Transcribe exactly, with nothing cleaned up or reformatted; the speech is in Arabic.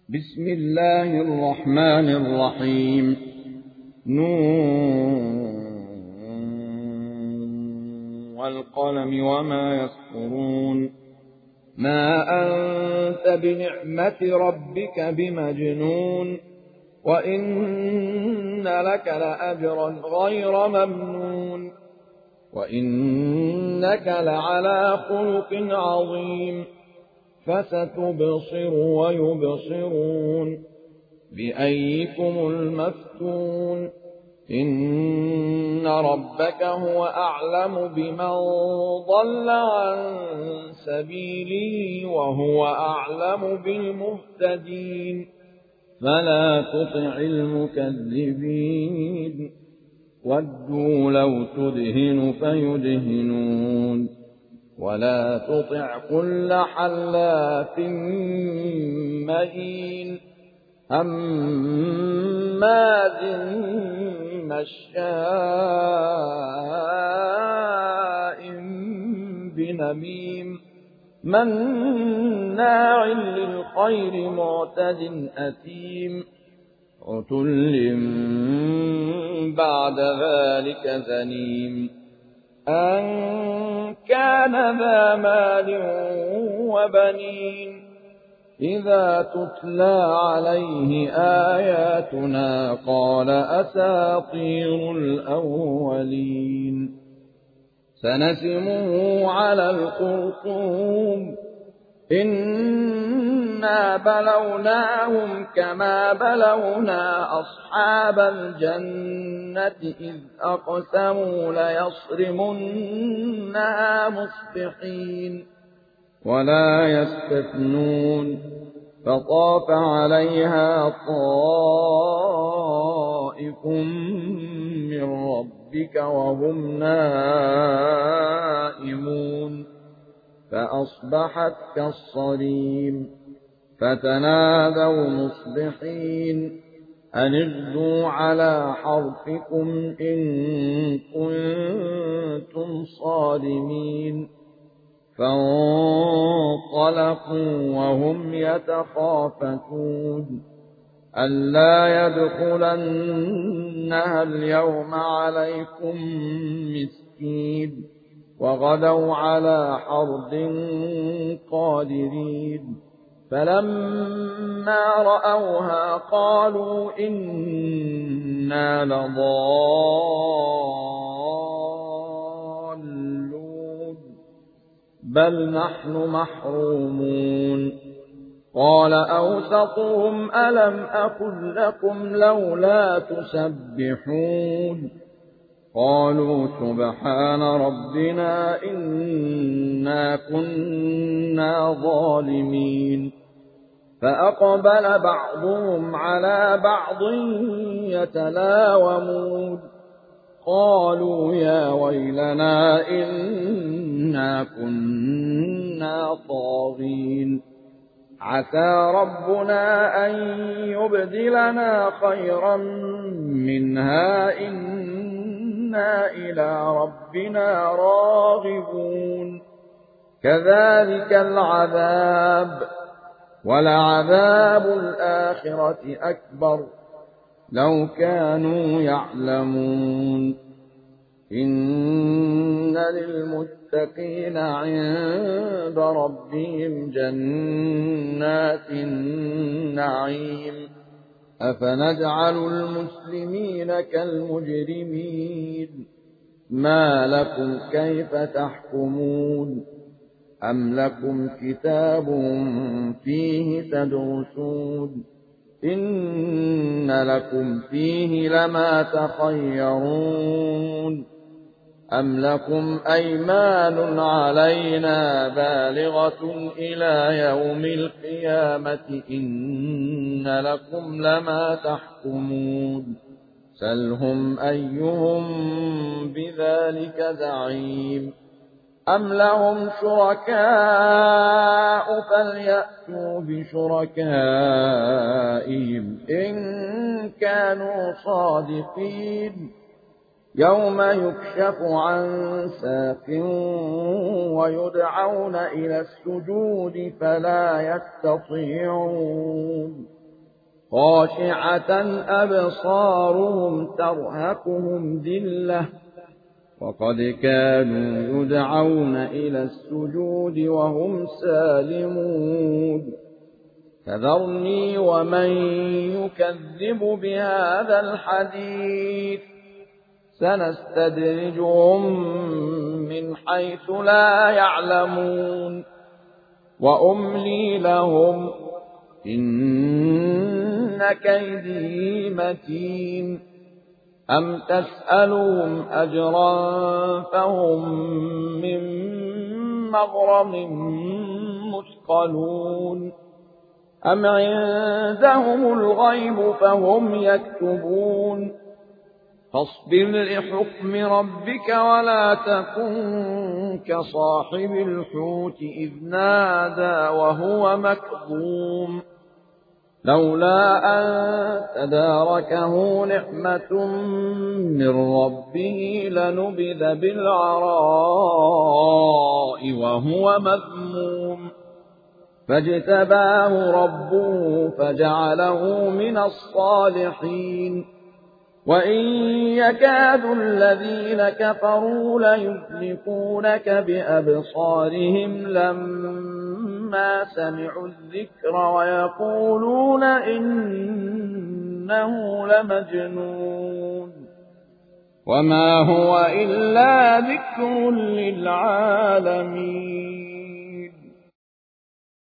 بسم الله الرحمن الرحيم. نون والقلم وما يسطرون. ما أنت بنعمة ربك بمجنون، وإن لك لأجرا غير ممنون، وإنك لعلى خلق عظيم. فستبصر ويبصرون بأيكم المفتون. إن ربك هو أعلم بمن ضل عن سبيله وهو أعلم بالمهتدين. فلا تطع المكذبين، ودوا لو تدهن فيدهنون. ولا تطع كل حلاف مهين، هماز مشاء بنميم، مناع للخير معتد أثيم، عتل بعد ذلك زنيم. أن كان ذا مال وبنين، إذا تتلى عليه آياتنا قال أساطير الأولين. سنسمه على الخرطوم، إنا بلوناهم كما بلونا أصحاب الجنة إذ أقسموا ليصرمنها مصبحين، ولا يستثنون. فطاف عليها طائف من ربك وهم نائمون، فأصبحت كالصريم. فتنادوا مصبحين أن اغدوا على حرثكم إن كنتم صارمين. فانطلقوا وهم يتخافتون ألا يدخلنها اليوم عليكم مسكين، وغدوا على حرد قادرين. فلما رأوها قالوا إنا لضالون بل نحن محرومون. قال أوسطهم ألم أقل لكم لولا تسبحون؟ قالوا سبحان ربنا إنا كنا ظالمين. فأقبل بعضهم على بعض يتلاومون قالوا يا ويلنا إنا كنا طاغين، عسى ربنا أن يبدلنا خيرا منها إنا إلى ربنا راغبون. كذلك العذاب، ولعذاب الآخرة أكبر لو كانوا يعلمون. إن للمتقين عند ربهم جنات النعيم. أفنجعل المسلمين كالمجرمين؟ ما لكم كيف تحكمون؟ أم لكم كتاب فيه تدرسون؟ إن لكم فيه لما تخيرون. أم لكم أيمان علينا بالغة إلى يوم القيامة إن لكم لما تحكمون. سلهم أيهم بذلك زعيم. أم لهم شركاء فليأتوا بشركائهم إن كانوا صادقين. يوم يكشف عن ساق ويدعون إلى السجود فلا يستطيعون خاشعة أبصارهم ترهقهم ذلة وقد كانوا يدعون إلى السجود وهم سالمون فذرني ومن يكذب بهذا الحديث سنستدرجهم من حيث لا يعلمون وأملي لهم إن كيدي متين أم تسألهم أجرا فهم من مغرم مثقلون أم عندهم الغيب فهم يكتبون فاصبر لحكم ربك ولا تكن كصاحب الحوت إذ نادى وهو مكظوم لولا أن تداركه نعمة من ربه لنبذ بالعراء وهو مذموم فاجتباه ربه فجعله من الصالحين وإن يكاد الذين كفروا ليزلقونك بأبصارهم لما سمعوا الذكر ويقولون إنه لمجنون وما هو إلا ذكر للعالمين